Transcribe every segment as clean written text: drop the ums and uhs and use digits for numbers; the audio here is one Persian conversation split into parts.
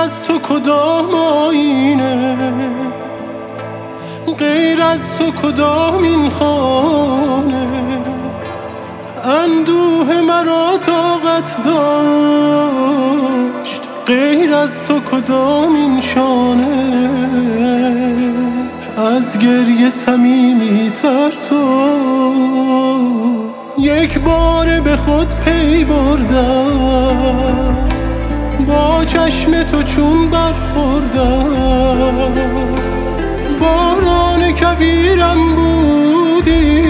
از تو کدام آینه، غیر از تو کدام این خانه، اندوه مرا طاقت داشت، غیر از تو کدام این شانه، از گریه صمیمی تر تو یک بار به خود پی بردم، با چشم تو چون برخوردم، باران کویرم بودی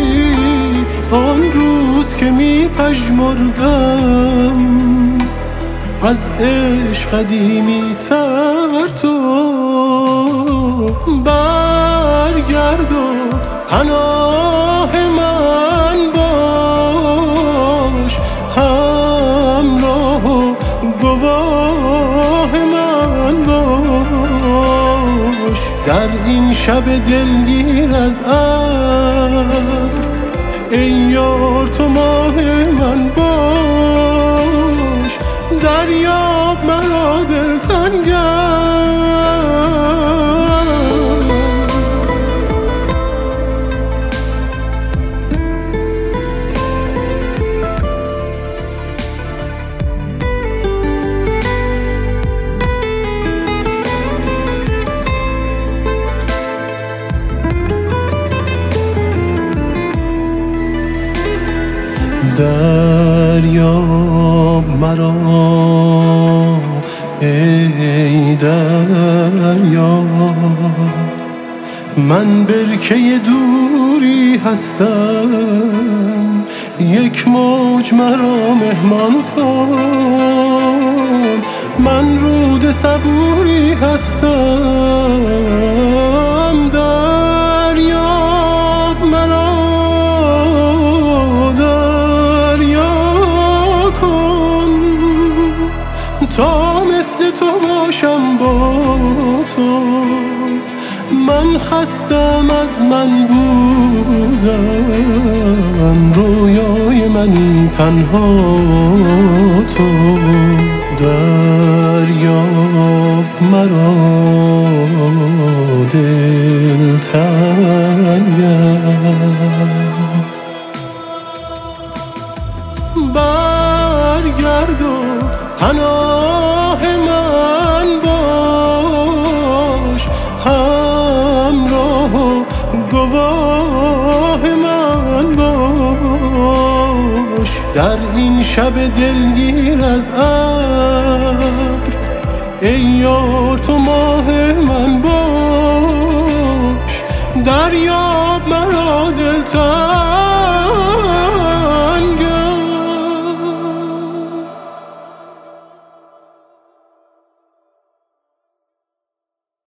آن روز که می پژمردم، از عشق قدیمی تر تو برگرد و پناه من باش، همراه و گواه من باش، در این شب دلگیر از ابر ای یار تو ماه من باش، دریاب مرا دلتنگم. دریاب مرا ای دریا، من برکه دوری هستم، یک موج مرا مهمان کن، من رود صبوری هستم، دریاب مرا تا مثل تو باشم با تو، من خستم از من بودن، رویای منی تنها تو، دریاب مرا دلتنگم. برگرد و پناه من باش، همراه و گواه من باش، در این شب دلگیر از ابر ای یار تو ماه من باش، دریاب مرا دلتنگم.